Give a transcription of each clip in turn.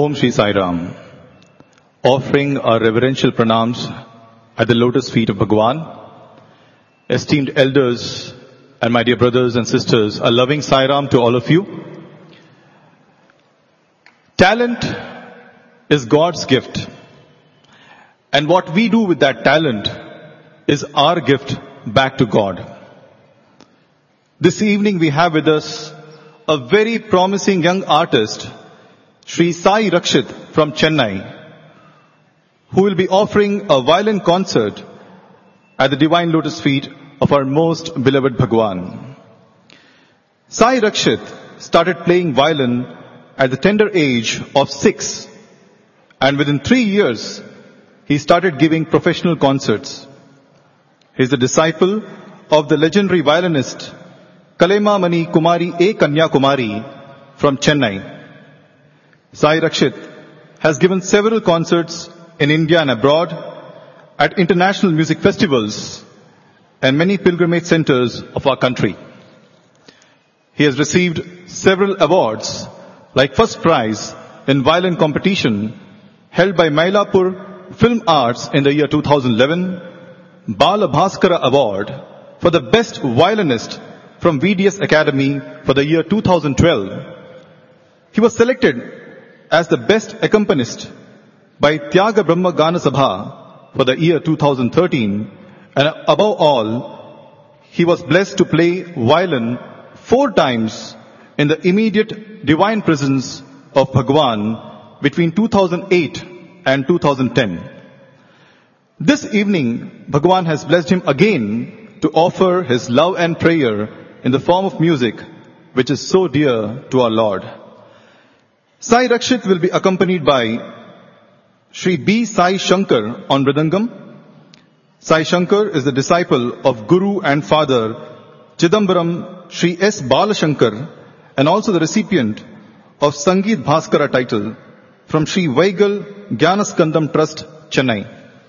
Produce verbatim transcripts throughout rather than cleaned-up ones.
Om Shri Sai Ram. Offering our reverential pranams at the lotus feet of Bhagwan, esteemed elders and my dear brothers and sisters, a loving Sai Ram to all of you. Talent is God's gift, and what we do with that talent is our gift back to God. This evening we have with us a very promising young artist, Shri Sai Rakshit from Chennai, who will be offering a violin concert at the divine lotus feet of our most beloved Bhagwan. Sai Rakshit started playing violin at the tender age of six, and within three years, he started giving professional concerts. He is the disciple of the legendary violinist Kalema Mani Kumari A. Kanya Kumari from Chennai. Sai Rakshit has given several concerts in India and abroad, at international music festivals and many pilgrimage centers of our country. He has received several awards like first prize in violin competition held by Mylapore Film Arts in the year two thousand eleven, Bala Bhaskara Award for the best violinist from V D S Academy for the year two thousand twelve. He was selected as the best accompanist by Tyaga Brahma Gana Sabha for the year two thousand thirteen, and above all, he was blessed to play violin four times in the immediate divine presence of Bhagwan between two thousand eight and two thousand ten. This evening, Bhagwan has blessed him again to offer his love and prayer in the form of music, which is so dear to our Lord. Sai Rakshit will be accompanied by Shri B. Sai Shankar on Mridangam. Sai Shankar is the disciple of Guru and Father Chidambaram Shri S. Balashankar, and also the recipient of Sangeet Bhaskara title from Shri Vaigal Jnanaskandam Trust, Chennai.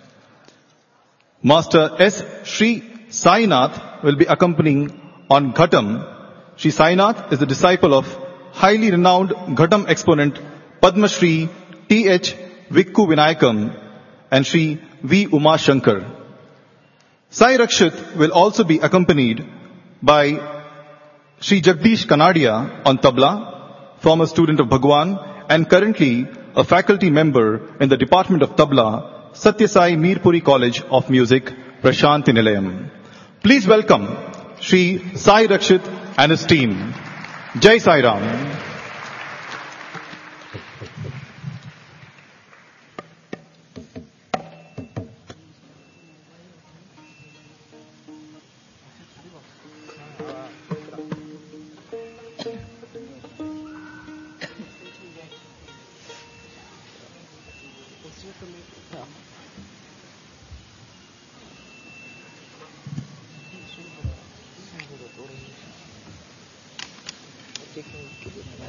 Master S. Shri Sainath will be accompanying on Ghatam. Shri Sainath is the disciple of highly renowned Ghatam exponent Padma Shri T H Vikku Vinayakam and Shri V. Uma Shankar. Sai Rakshit will also be accompanied by Shri Jagdish Kanadia on tabla, former student of Bhagwan and currently a faculty member in the Department of Tabla, Satya Sai Mirpuri College of Music, Prashanti Nilayam. Please welcome Shri Sai Rakshit and his team. Jai Sai Ram. Thank you.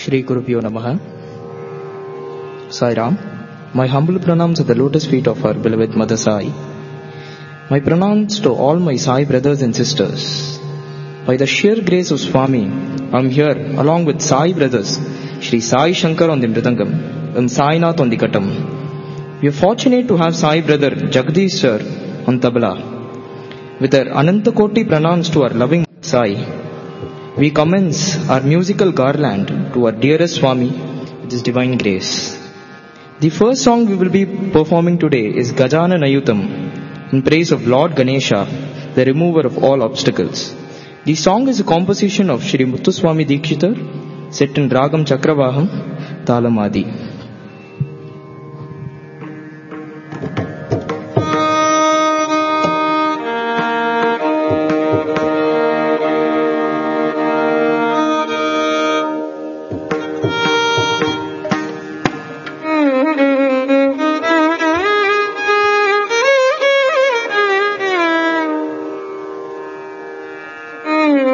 Shri Gurubhyo Namaha. Sai Ram. My humble pranams at the lotus feet of our beloved Mother Sai. My pranams to all my Sai brothers and sisters. By the sheer grace of Swami, I am here along with Sai brothers, Shri Sai Shankar on the Mridangam and Sai Nath on the Katam. We are fortunate to have Sai brother Jagdish sir on Tabla. With our Anantakoti pranams to our loving Sai, we commence our musical garland to our dearest Swami with His divine grace. The first song we will be performing today is Gajanana Ayutam in praise of Lord Ganesha, the remover of all obstacles. The song is a composition of Shri Muthuswami Dikshitar, set in Ragam Chakravaham, Talamadi.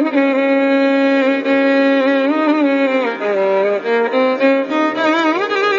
Mm-hmm.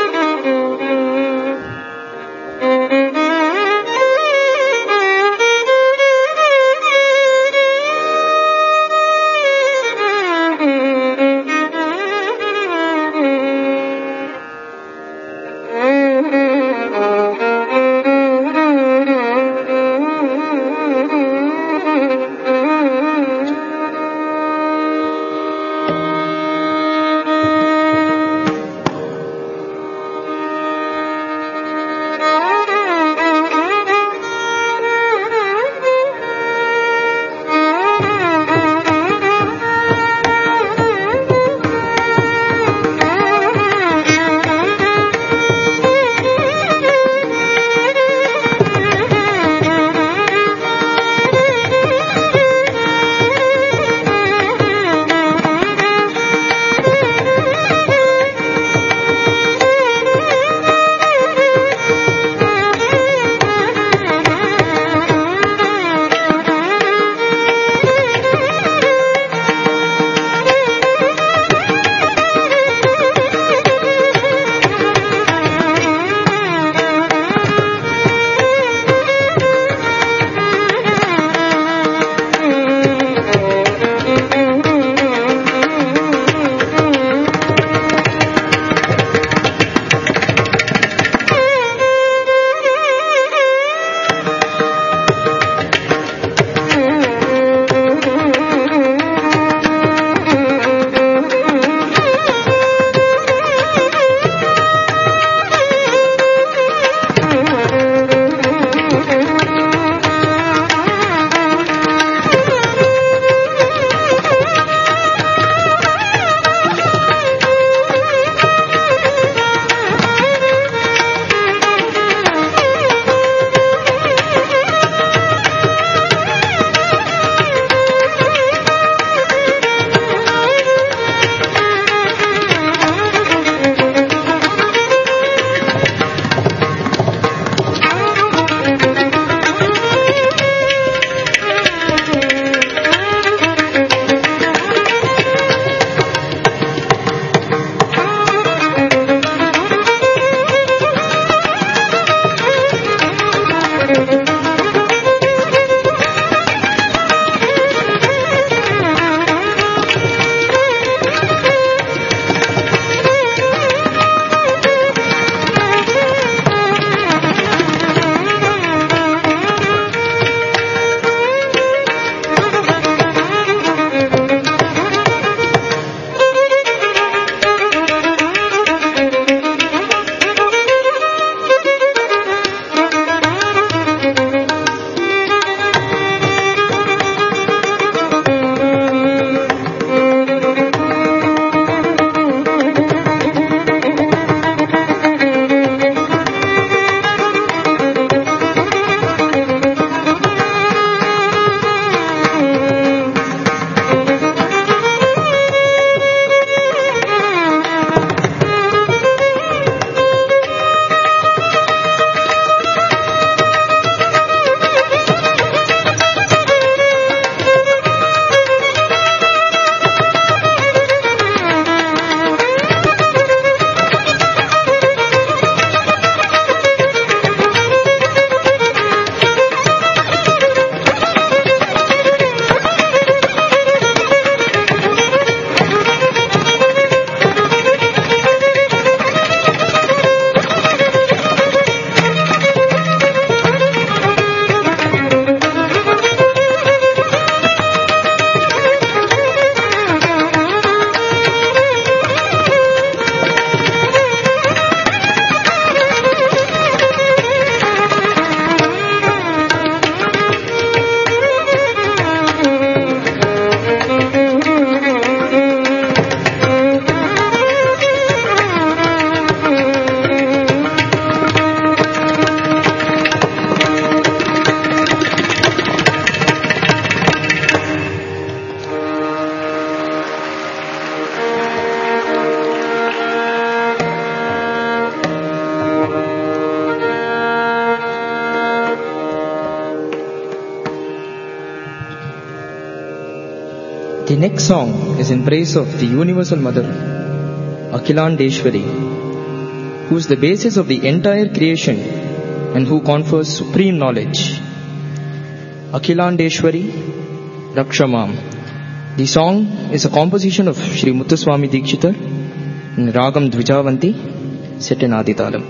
The next song is in praise of the Universal Mother, Akhilandeshwari, who is the basis of the entire creation and who confers supreme knowledge. Akhilandeshwari, Rakshamam. The song is a composition of Sri Muthuswami Dikshitar in Ragam Dvijavanti, set in Aditalam.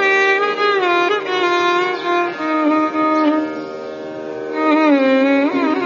Mm-hmm.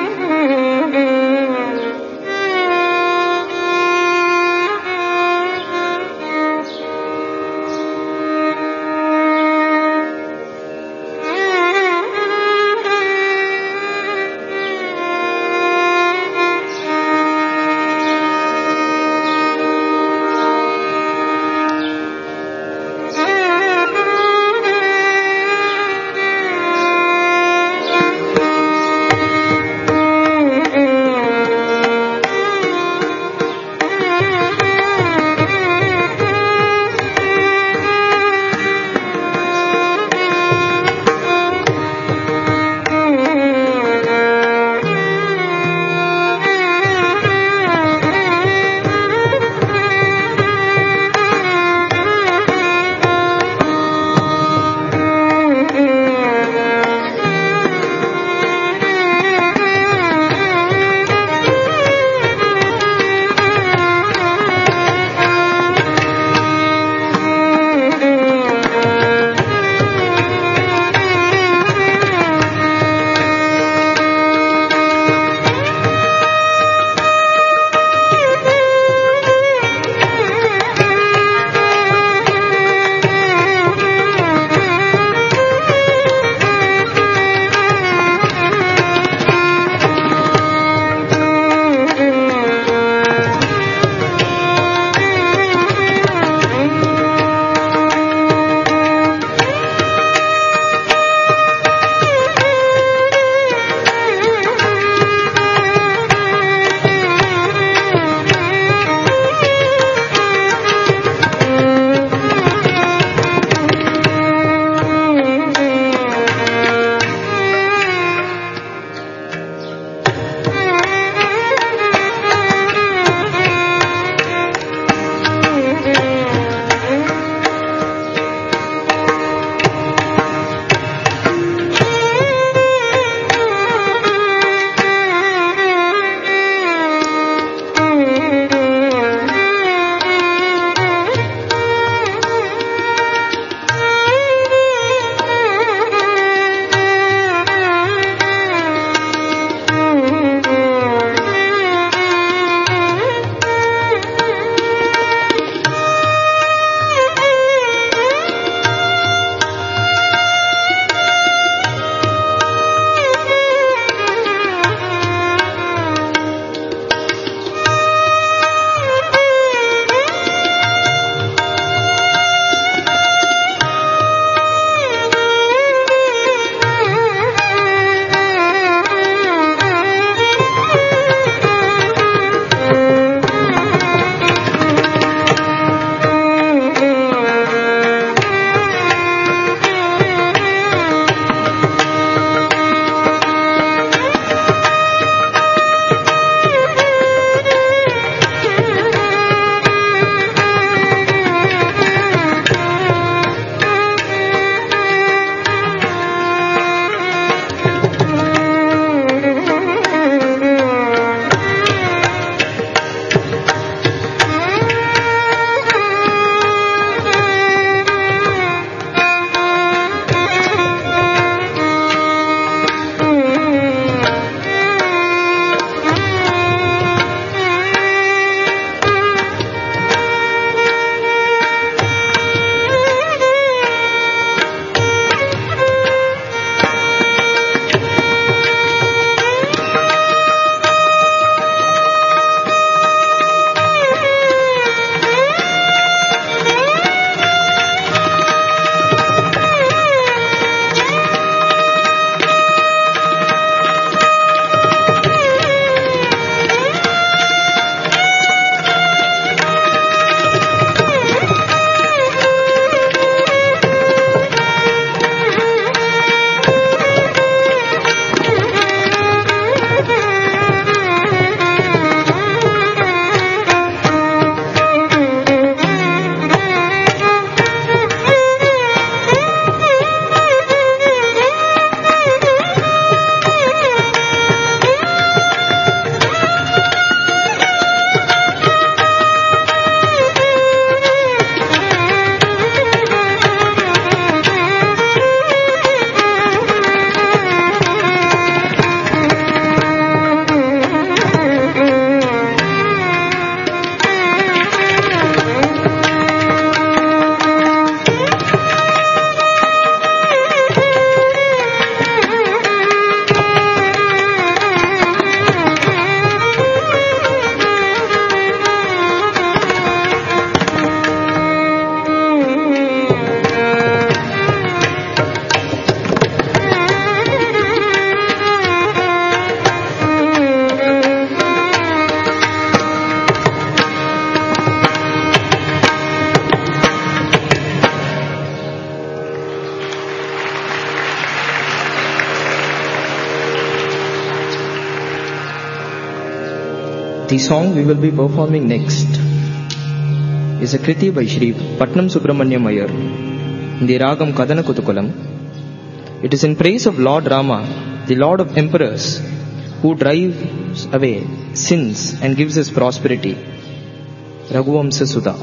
The song we will be performing next is a Kriti by Shri Patnam Subramanyam Iyer in the Ragam Kadana Kutukulam. It is in praise of Lord Rama, the Lord of Emperors, who drives away sins and gives us prosperity. Raghuvamsa Sudha.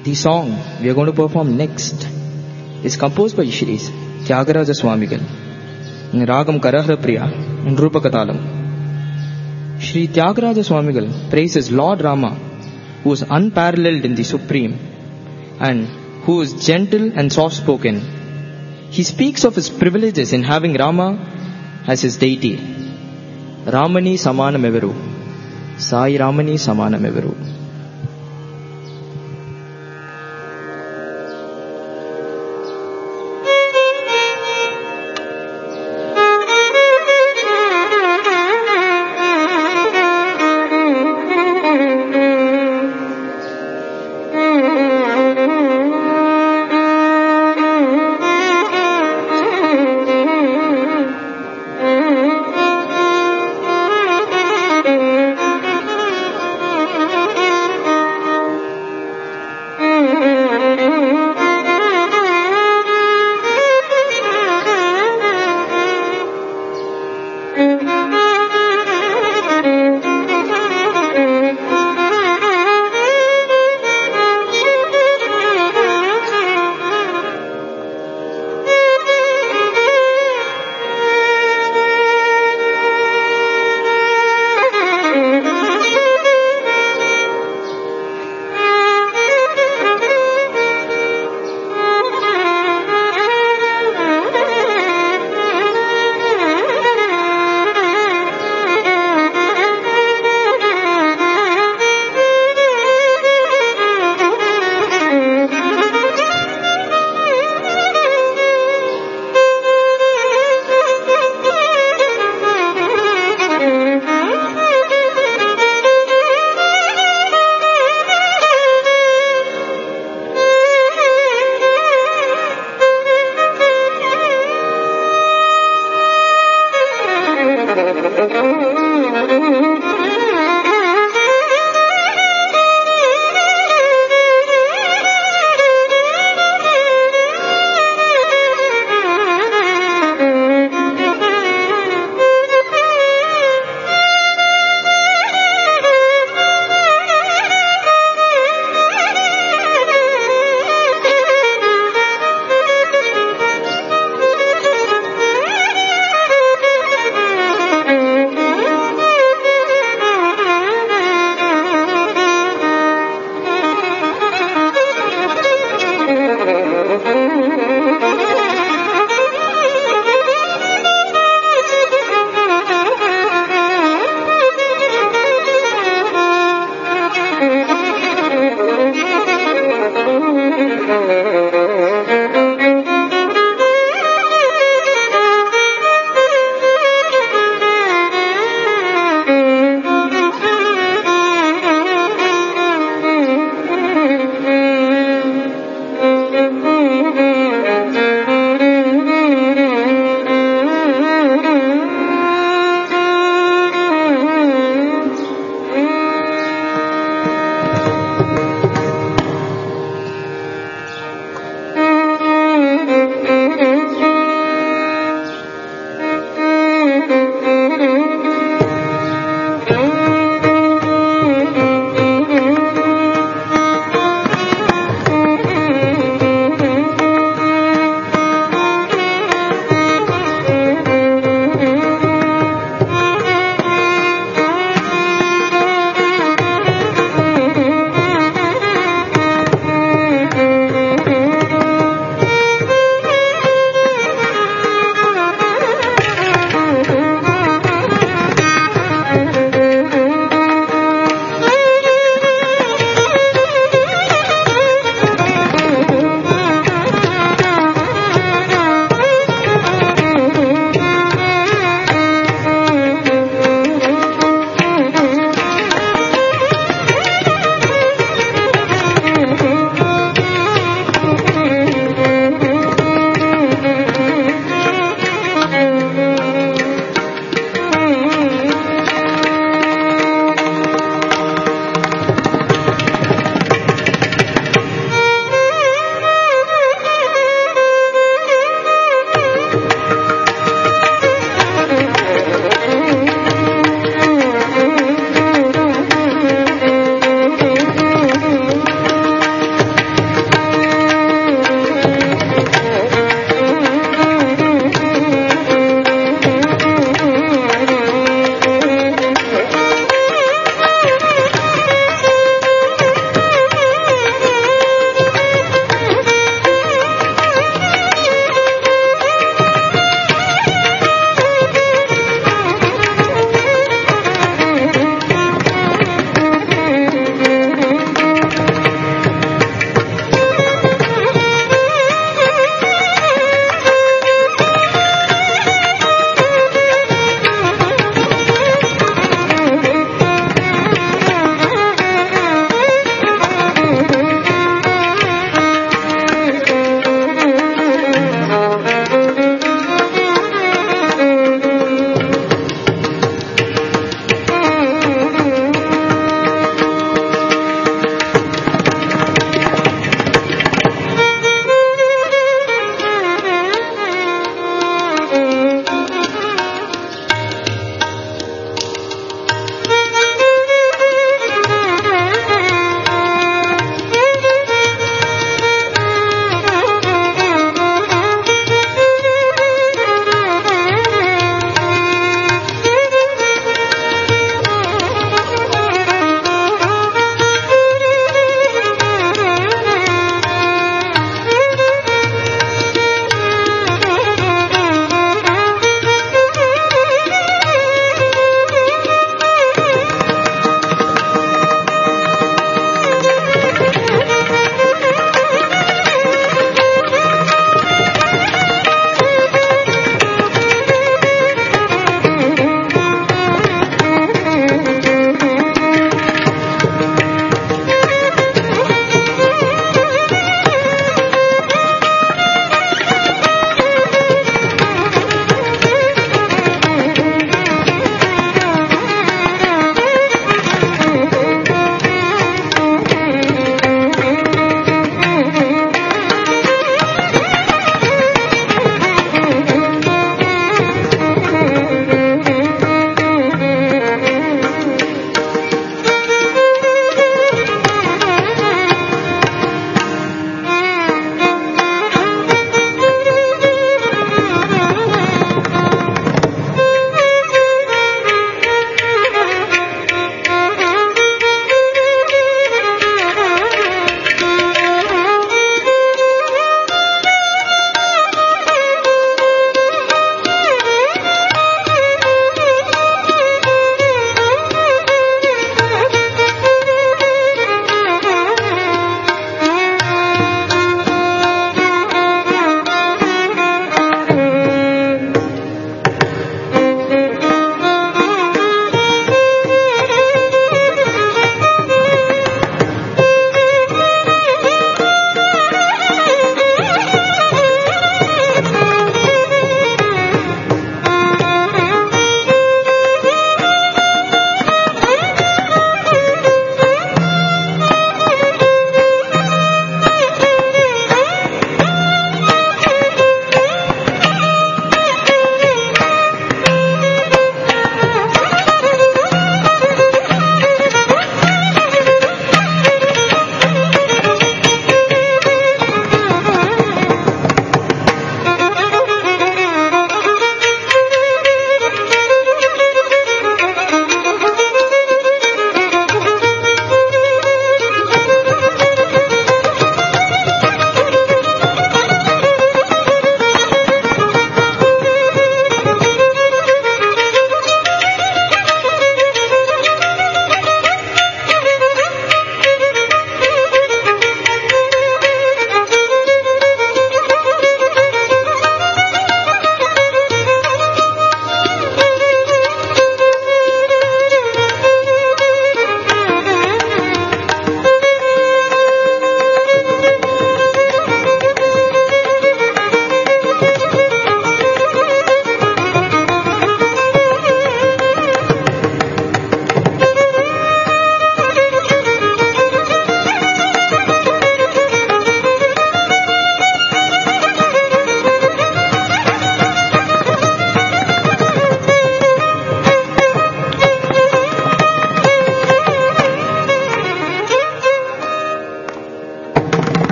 The song we are going to perform next is composed by Shri Tyagaraja Swamigal in Ragam Karahara Priya in Rupakatalam. Shri Tyagaraja Swamigal praises Lord Rama, who is unparalleled in the Supreme and who is gentle and soft-spoken. He speaks of his privileges in having Rama as his deity. Ramani Samanamevaru. Sai Ramani Samanamevaru. Thank you.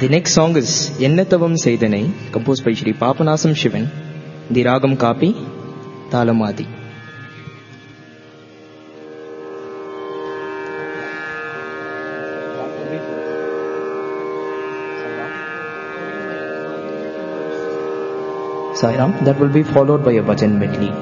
The next song is Ennathavam Seidhanai, composed by Shri Papanasam Shivan, the Ragam Kapi, Talamadi. Sairam, that will be followed by a bhajan medley.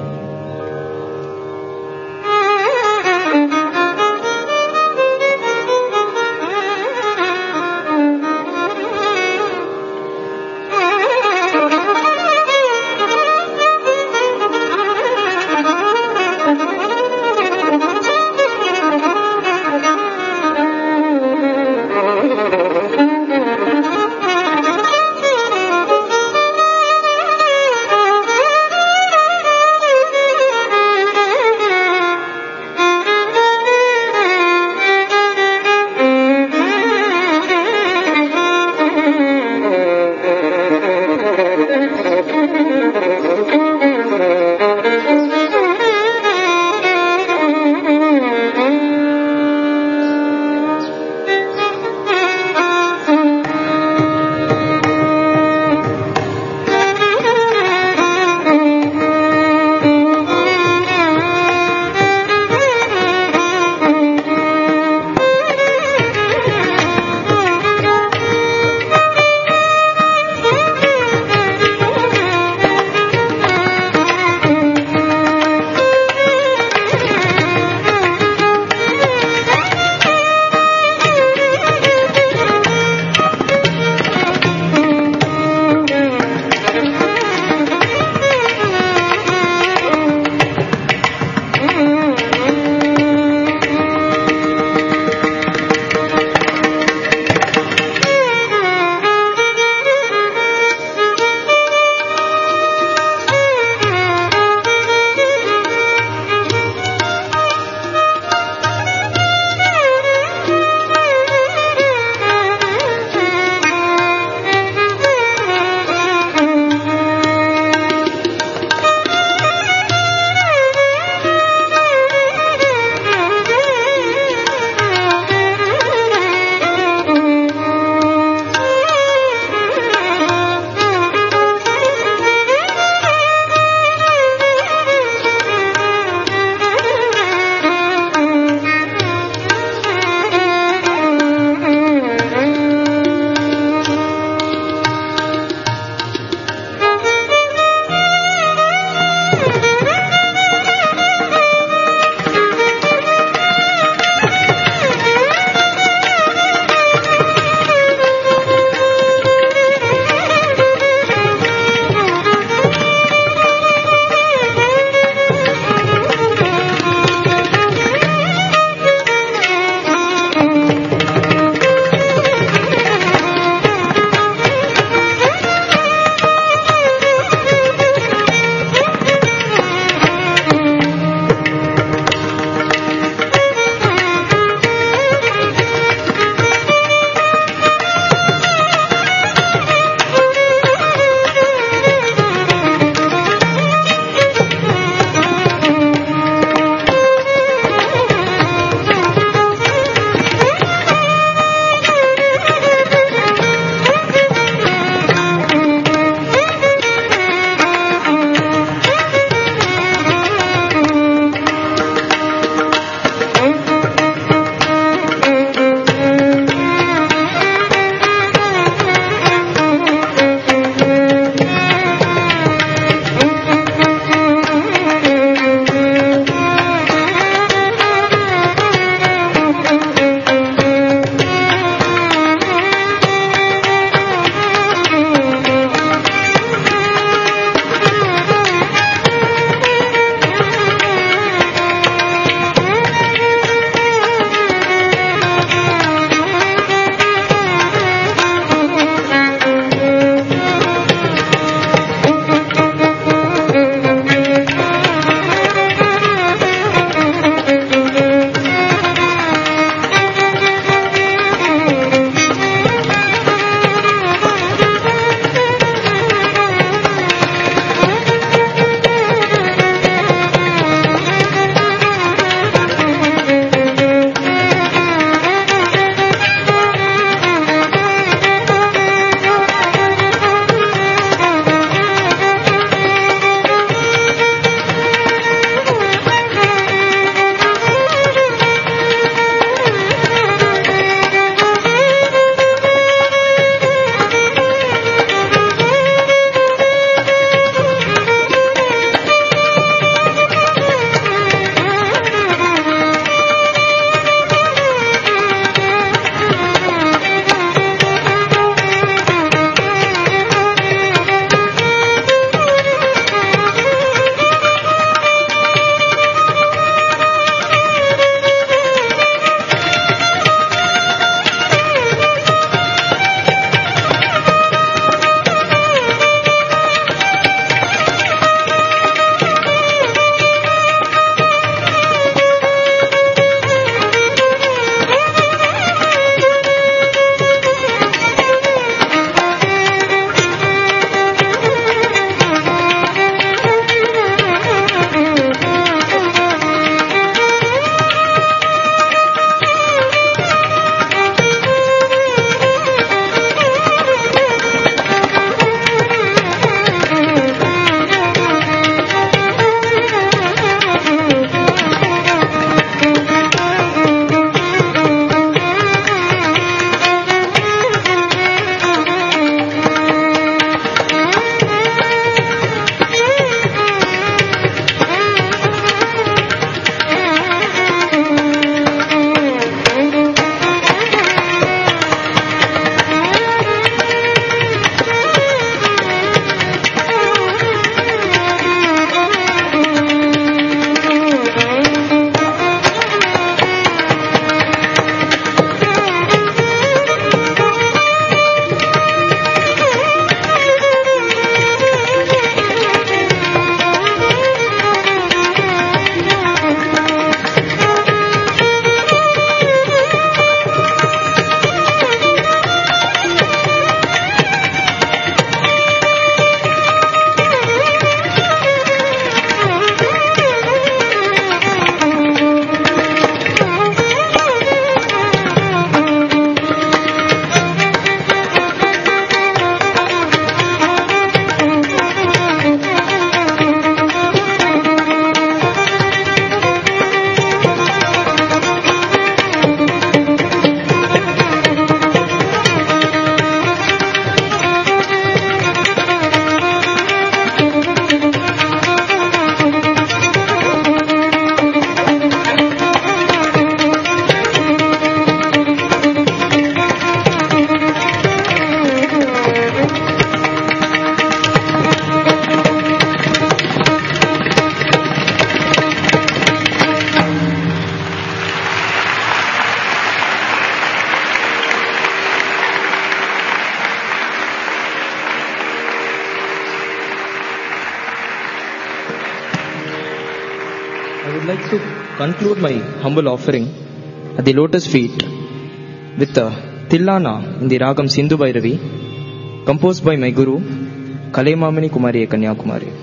I would like to conclude my humble offering at the lotus feet with a Tillana in the Ragam Sindhu Bhairavi, composed by my Guru, Kalaimamani Kumari Kanyakumari.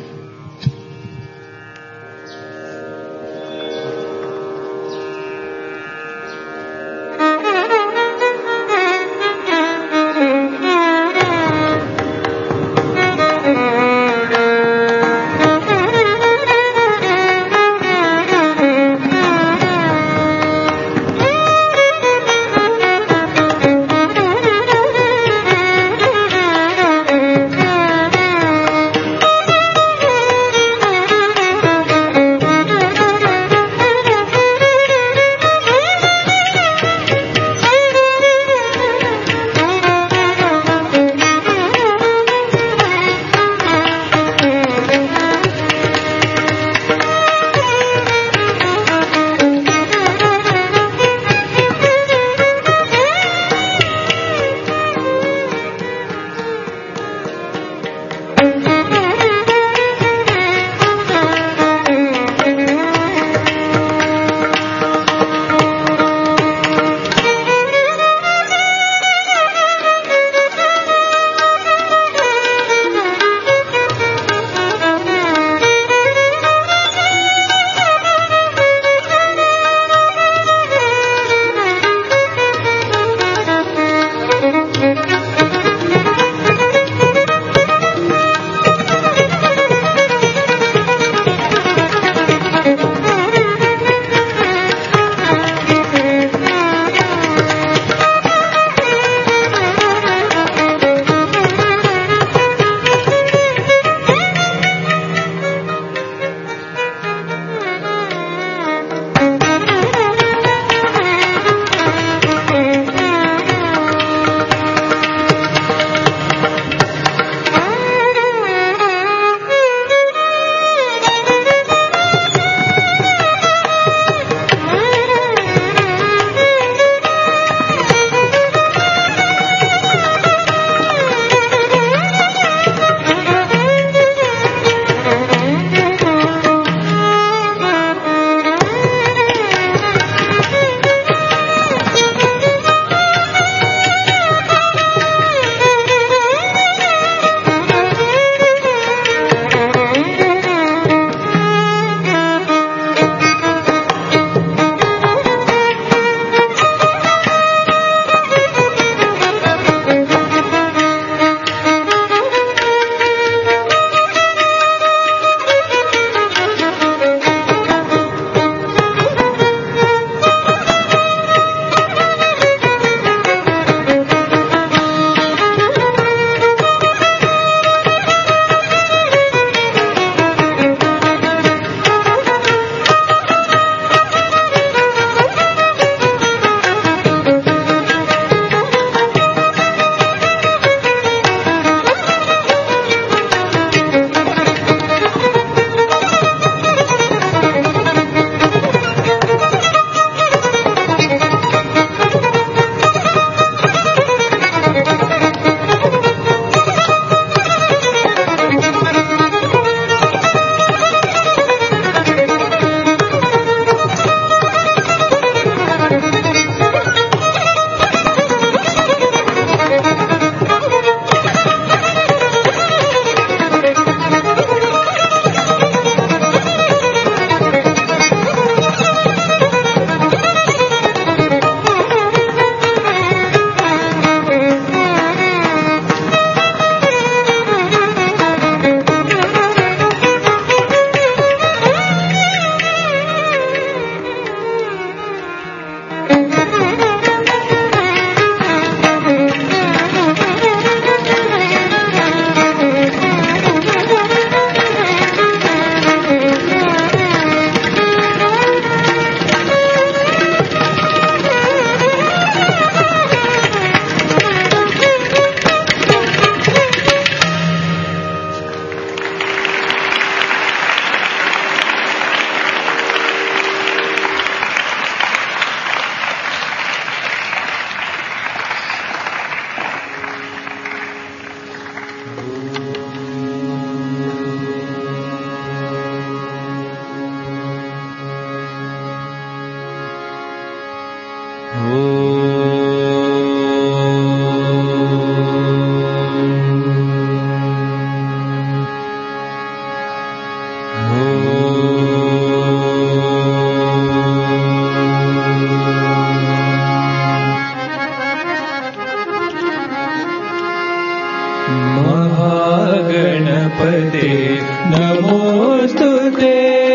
गणपते नमोस्तुते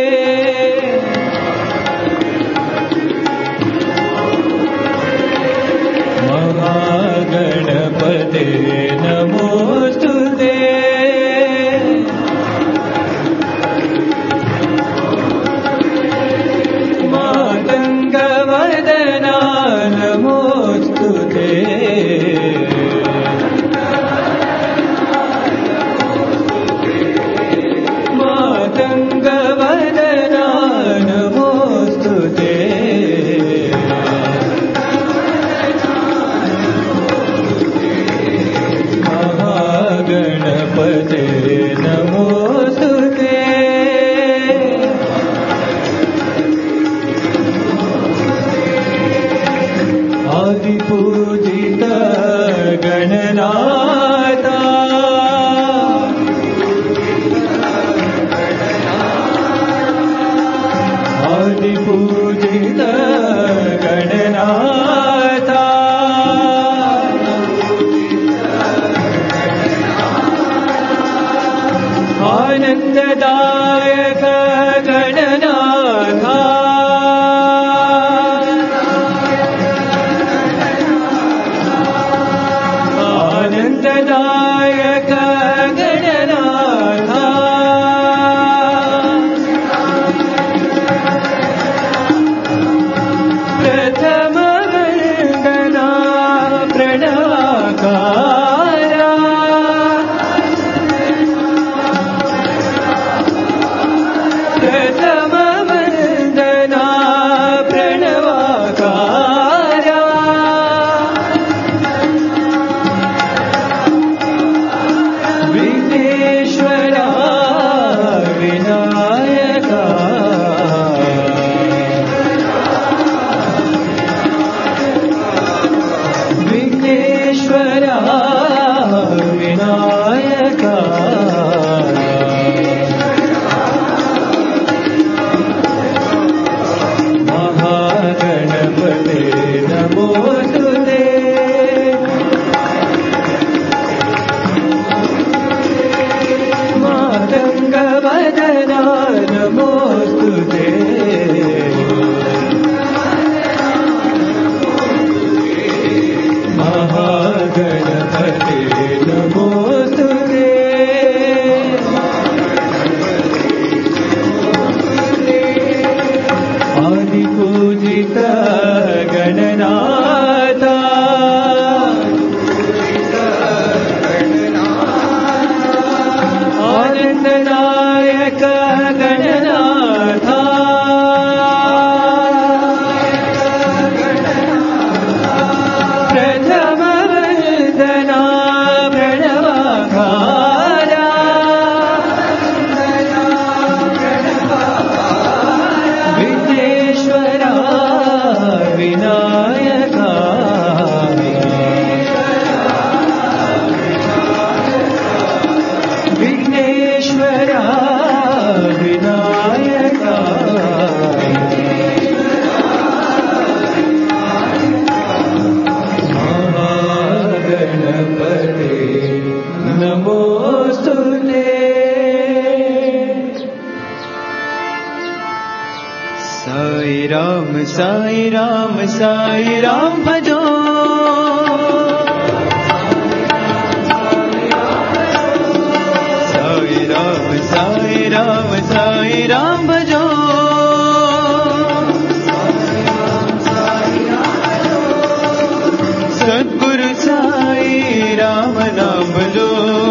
महागणपते नमोस्तुते मातङ्गवदना नमोस्तुते मातङ्गवदना नमोस्तुते महागणपते नमोस्तुते आदिपूजित गणनाथा आदिपूजित गणनाथा आनन्ददायक गणनाथा आनन्ददायक गणनाथा प्रथम वन्दना प्रणवाकारा प्रथम वन्दना प्रणवाकारा विघ्नेश्वरा विनायका विघ्नेश्वरा विनायका महागणपते नमोस्तुते मातङ्गवदना नमोस्तुते महागणपते नमोस्तुते आदिपूजित गणनाथा आनन्ददायक गणनाथा प्रथम वन्दना प्रणवाकारा विघ्नेश्वरा विनायका विघ्नेश्वरा विनायका महागणपते नमोस्तुते साई राम साई राम साई राम भजो साई राम साई राम साई राम भजो सद्गुरु साई राम नाम भजो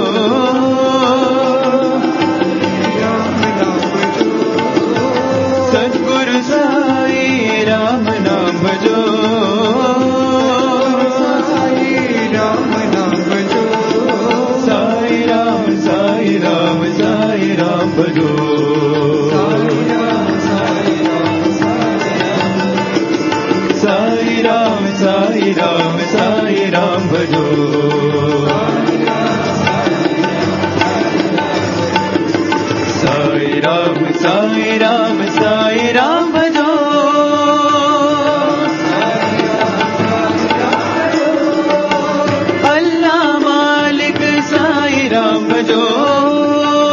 सद्गुरु साई राम नाम भजो साई राम नाम भजो साई राम साई राम साई राम भजो साई राम साई राम साई राम भजो साई राम साई राम साई राम भजो अल्लाह मालिक साई राम भजो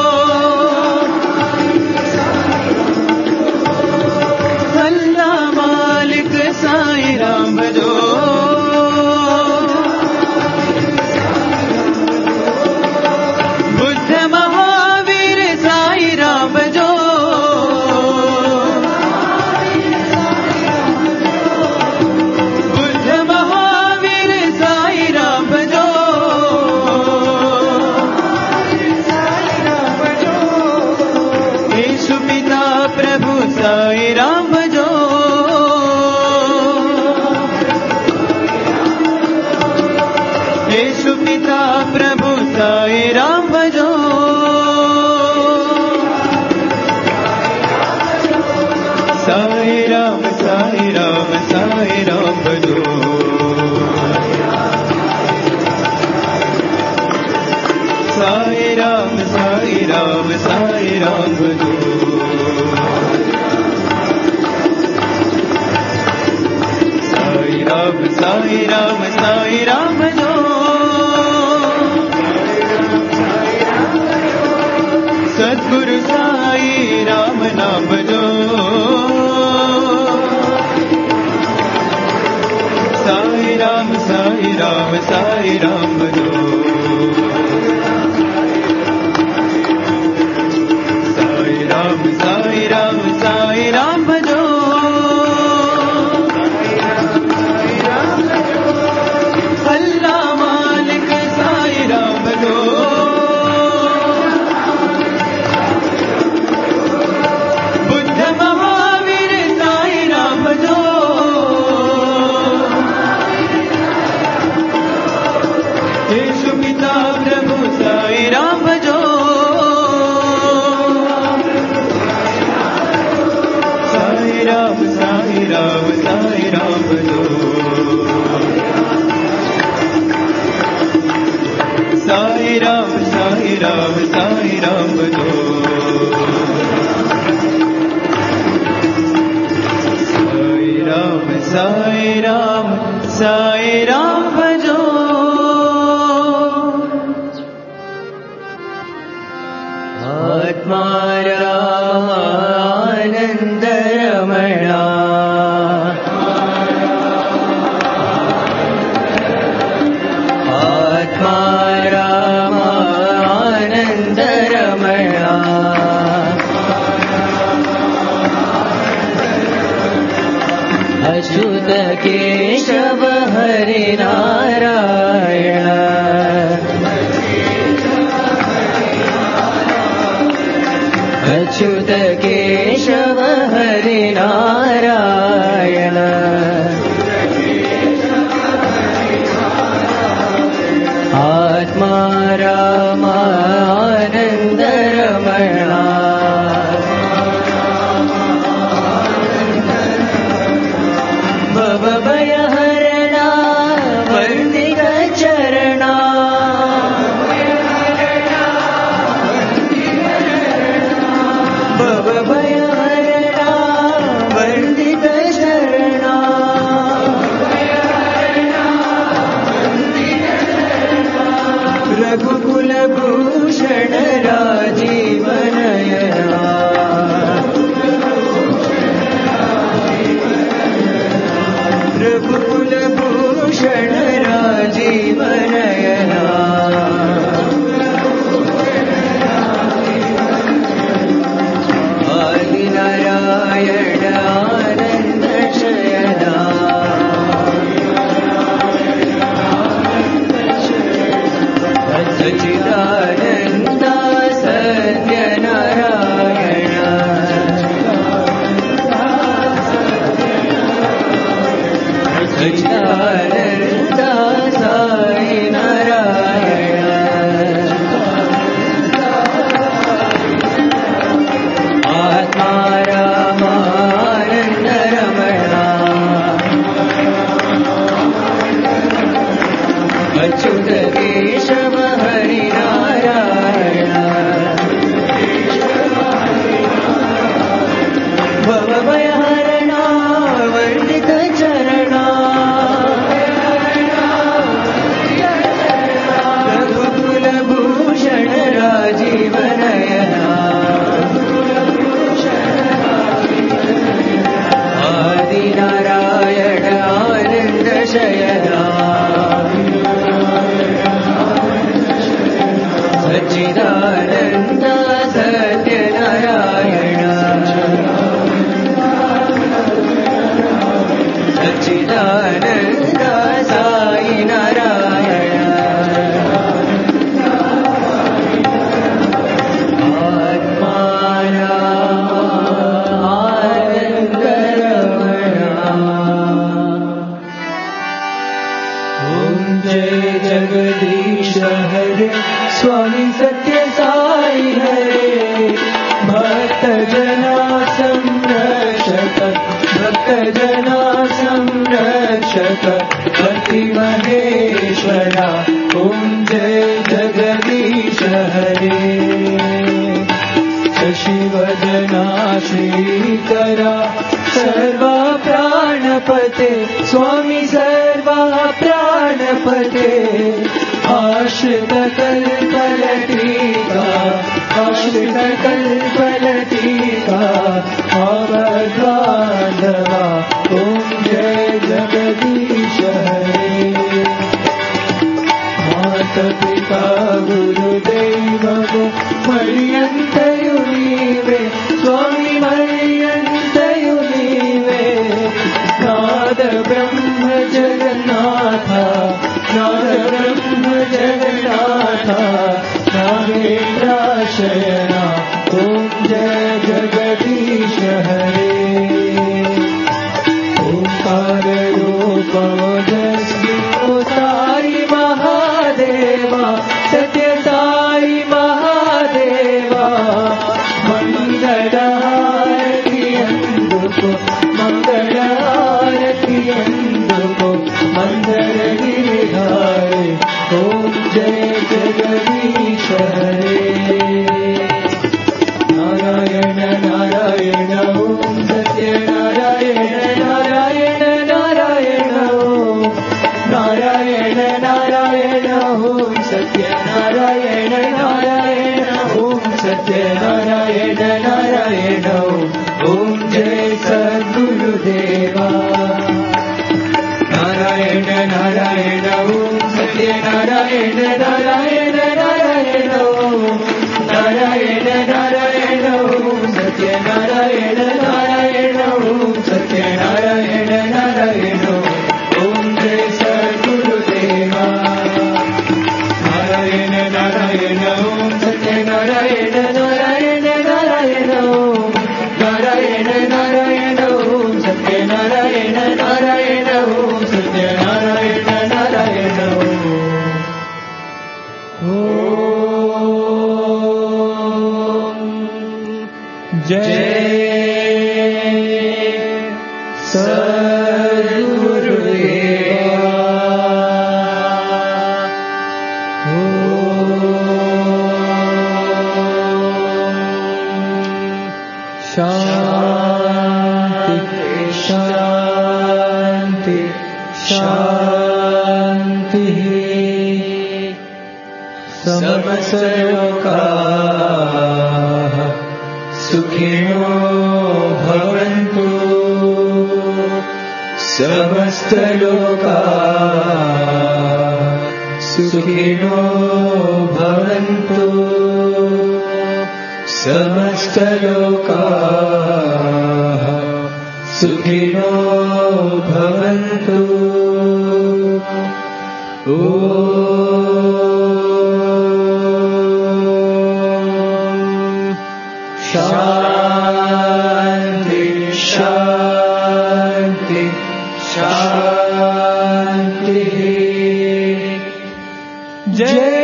साई राम साई राम साई राम भजो साई राम साई राम साई राम भजो साई राम साई राम साई राम भजो सद्गुरु साई राम नाम भजो साई राम साई राम साई राम भजो साई राम साई राम साई राम भजो अल्लाह मालिक साई राम भजो बुद्ध महावीर साई राम भजो यीशु पिता प्रभु साई राम भजो साई राम साई राम साई राम भजो साई राम साई राम साई राम भजो साई राम साई राम साई राम भजो आत्मा रामानंद रमणा आत्मा रामानंद रमणा अच्युत केशव हरि नारायण अच्युत केशव हरि नारायण आत्मा रामानंद रमणा भवभय हरणा वर्तिक चरणा भवभय हरणा वर्तिक चरणा रघुकुल भूषण राजीव नयना रघुकुल भूषण राजीव नयना आदि नारायण आनंद शयना सच्चिदानंद सत्य नारायण सच्चिदानंद साई नारायण आत्मा रामानंद रमणा अच्युत केशव हरि नारायण कल्पलतिका आपद्बान्धवा ॐ जय जगदीश हरे मातपिता गुरुदैवमो मर्यन्तयु नीवे स्वामी मर्यन्तयु नीवे नाद ब्रह्म जगन्नाथ नाद ब्रह्म जगन्नाथ नागेन्द्राशयना ॐ जय जगदीश हरे ओंकार रूपमस्मि साई महादेवा सत्य साई महादेवा मंगलहारति अंदुको मंगलहारति अंदुको मंदर गिरिधारे ओम जय जगदीश हरे नारायण नारायण ओम सत्य नारायण नारायण नारायण ओम नारायण नारायण ओम सत्य नारायण नारायण ओम सत्य नारायण नारायण ओम जय सद्गुरुदेवा नारायण नारायण ओम सत्य नारायण नारायण नारायण ओम नारायण नारायण ओम सत्य नारायण नारायण ओम सत्य नारायण नारायण ओम जय सद्गुरुदेवा नारायण नारायण ओम सत्य नारायण नारायण नारायण ओम नारायण नारायण ओम सत्य नारायण नारायण ओम सत्य नारायण नारायण ओम जय सद्गुरुदेवा शांति शांति शांति समस्तलोकाः सुखिनो भवन्तु समस्तलोकाः सुखिनो भवन्तु समस्तलोकाः सुखिनो भवन्तु ॐ शान्ति शान्ति शान्तिः जय